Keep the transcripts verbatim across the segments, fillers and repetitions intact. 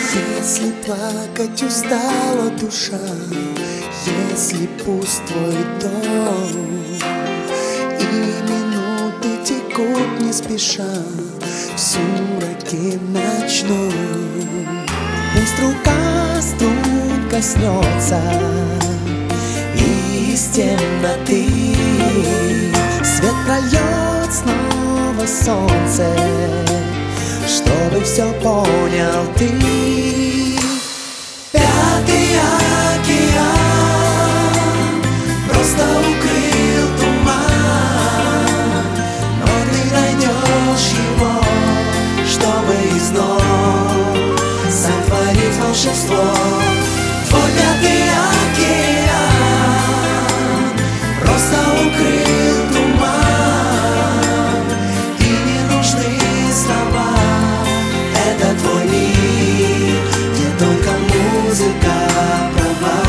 Если плакать устала душа, если пуст твой дом, и минуты текут не спеша в сумраке ночном, пусть рука струн коснется, и из темноты свет прольет снова солнце, чтобы все понял ты. Пятый океан просто укрыл туман, но ты найдешь его, чтобы из ног сотворить волшебство. Твой пятый океан просто укрыл туман, и не нужны слова. Это твой мир, где только музыка права.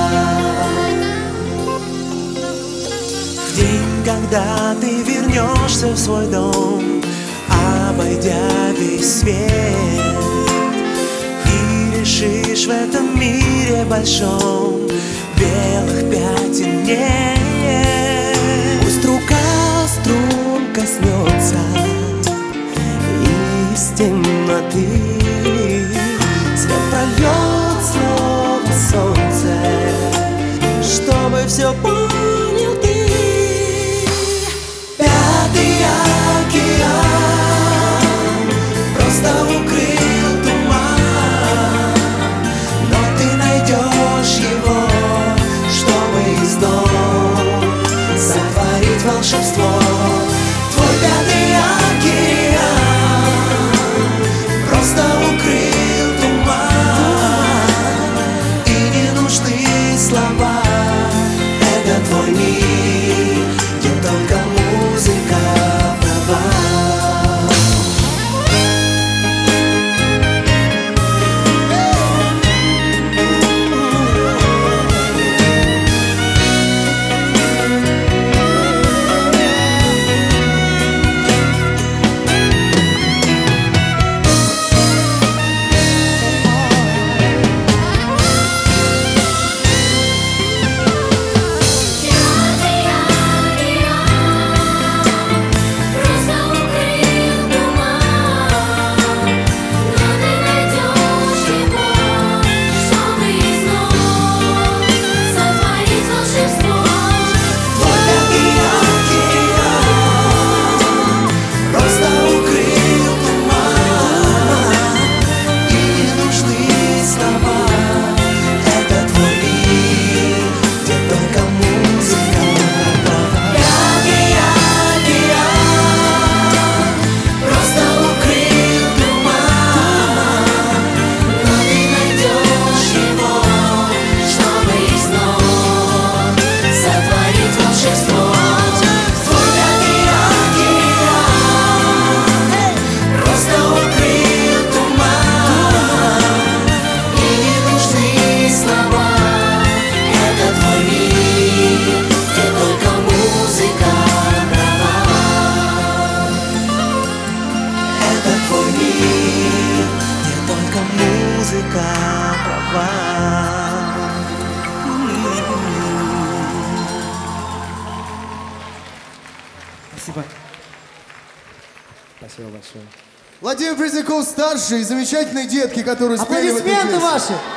В день, когда ты вернешься в свой дом, обойдя весь свет, и решишь в этом мире большом белых пятен нет. Пусть рука струн коснется, из темноты свет прольет снова солнце, чтобы все понял ты. Пятый океан просто укрыл туман, но ты найдешь его, чтобы из ног сотворить волшебство. Твой пятый океан просто укрыл туман, и не нужны слова. Это твой мир, где только музыка права. Спасибо. Спасибо большое. Владимир Пресняков старший и замечательные детки, которые спели в этом Аплодисменты песне. ваши!